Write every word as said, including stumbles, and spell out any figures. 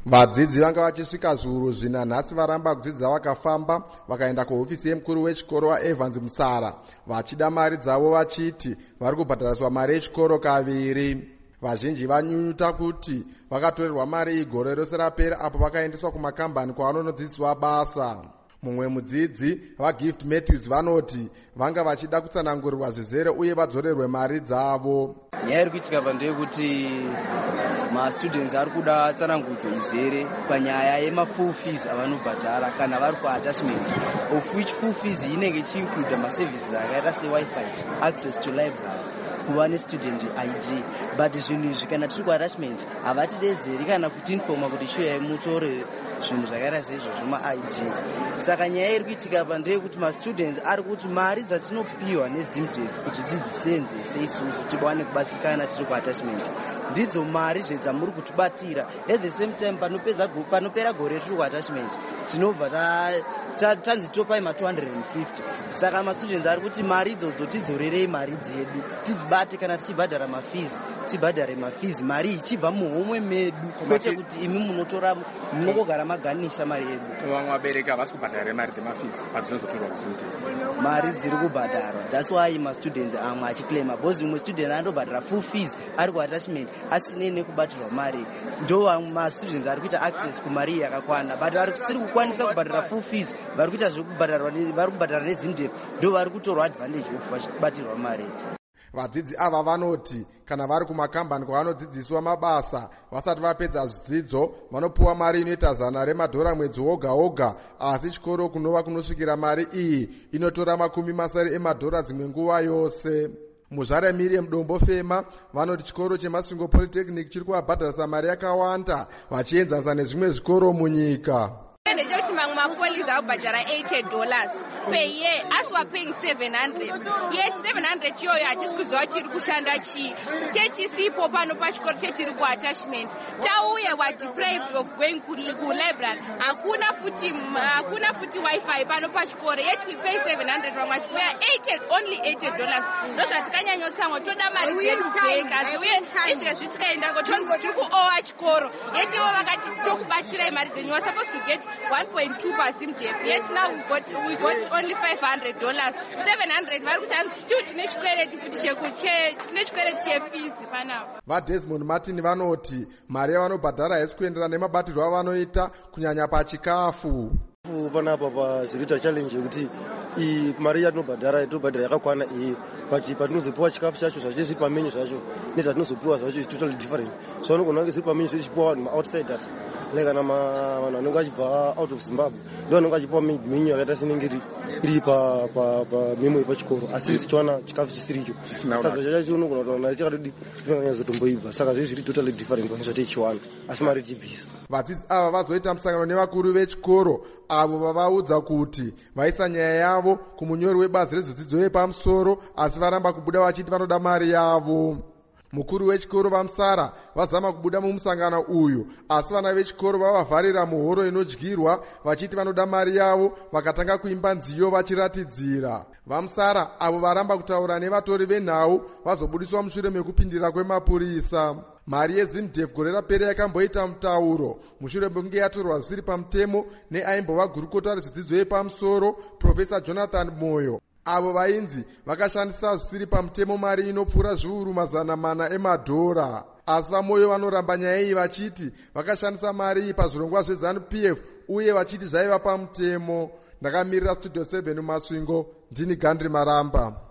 Vadzidzi vanga vachisvika zviuru zvina nhasi varamba kudzidza vakafamba vakaenda kuhofisi yemukuru wechikoro waEvans Musara vachida mari dzavo vachiti vari kubhadhariswa mari yechikoro kaviri. Vazhinji vanyunyuta kuti vakatorerwa mari iyi gore rose rapera apo vakaendeswa kumakambani kwavanonodzidziswa basa. Mumwe mudzidzi vaGift Matthews vanoti vanga vachida kutsanangurirwa zvizere uye vadzorerwe mari dzavo. Nyaya iri kuitika apa ndeyekuti mastudents ari kuda tsanangudzo izere panyaya yema-full fees avanobhadhara kana vari kuattachment, of which full fees inenge ichiinclude maservices akaita sewifi, access to library, kuva nestudent I D. But zvinhu izvi kana tiri kuattachment havatidedzeri kana kutinfoma kuti shuya mutore zvinhu zvakaita seizvozvo ma-I D. Saka nyaya iri kuitika apa ndeyekuti mastudents ari kuti mari dzatinopiwa neZimDev kuti tidzisenze seisusu tiwane kubatsirikana tiri kuattachment ndidzo mari zvedzamuri kutibatira. At the same time panopedza panopera gore tiri kuattachment tinobva tanzi topai ma two hundred fifty. Saka mastudents ari kuti mari idzodzo tidzorerei mari dzedu tidzibate kana tichibhadhara mafees tibhadhare mafees mari ichibva muhomwe medu kwete kuti imi munotora munogara maganisha mari yedu. Vamwe vabereki havasi kubhadhara mari dzemafees padzinozotorwa kuzinti mari dziri kubhadharwa. That's why mastudents amwe achiclaima because umwe student andobhadhara full fees ari kuattachment asine nekubatirwa mari. Ndo mastudents ari kuita access kumari yakakwana but vari kusiri kukwanisa kubhadhara full fees vari kuita zvekubhadharwa vari kubhadhara neZimDev ndo vari kutorwa advantage of vachibatirwa mari. Vadzidzi ava vanoti kana vari kumakambani kwavanodzidziswa mabasa vasati vapedza zvidzidzo vanopuwa mari inoita zana remadhora mwedzi woga woga, asi chikoro kunova kunosvikira mari iyi inotora makumi masere emadhora dzimwe nguva yose. Muzvare Miriam Dombo Fema vanoti chikoro cheMasvingo Polytechnic chiri kuvabhadharisa mari yakawanda vachienzanisa nezvimwe zvikoro munyika. Ndechoti mamwe mapolisi akubhadhara eighty dollars per year asi we are paying seven hundred. Yet seven hundred iyoyo hatisi kuziva chiri kushanda chii. Techisipo pano pachikoro chechiri kuattachment tauya wa deprived of going kulibrary hakuna futi hakuna futi wifi pano pachikoro yet we pay seven hundred vamwe vachipaya eighty only eighty dollars. Ndozvatikanyanyotsamwa toda mari dzedu dzekazi uye izvika zvitikaendako tiri kuowa chikoro yet ivo vakati tokubatirai mari dzenyu you are supposed to get one point two per ZimDev yet now we got we got only five hundred dollars. seven hundred vari kuti still tine chikwereti futi tine chikwereti chefees panapa. Panapa pazvikuita challenge yekuti iyi mari yatinobhadhara yatinobhadhara yakakwana iyi but patinozopiwa chikafu chacho zvacho zviri pamenyu zvacho nezvatinozopiwa zvacho is totally different. So vanogona kunge zviri pamenyu zvichipiwa vanhu ma-outsiders like kana vanhu vanenge vachibva out of Zimbabwe ndo vanenge vachipiwa menyu yakaita senenge iri pamemo yepachikoro asi tichiwana chikafu chisiricho. Saka zvacho unogona kutaura mari chakatodi tisanganyazotomboibva. Saka zviri zviri totally different nezvatichiwana asi mari tichibvisa. Vadzidzi ava vazoita musangano nevakuru vechikoro avo vavaudza kuti vaisa nyaya yavo kumunyori webazi rezvidzidzo yepamusoro asi varamba kubuda vachiti vanoda mari yavo. Mukuru wechikoro vaMusara vazama kubuda mumusangano uyu asi vana vechikoro vavavharira muhoro inodyirwa vachiti vanoda mari yavo vakatanga kuimba nziyo vachiratidzira. VaMusara avo varamba kutaura nevatori venhau vazobudiswa mushure mekupindira kwemapurisa. Mari yeZimDev gore rapera yakamboita mutauro mushure mekunge yatorwa zviri pamutemo neaimbova gurukota rezvidzidzo yepamusoro Profesa Jonathan Moyo. Avo vainzi vakashandisa zvisiri pamutemo mari inopfuura zviuru mazana mana emadhora. Asi vaMoyo vanoramba nyaya iyi vachiti vakashandisa mari iyi pazvirongwa zveZanu-P F uye vachiti zvaiva pamutemo. Ndakamirira Studio seven Masvingo, ndini Gandri Maramba.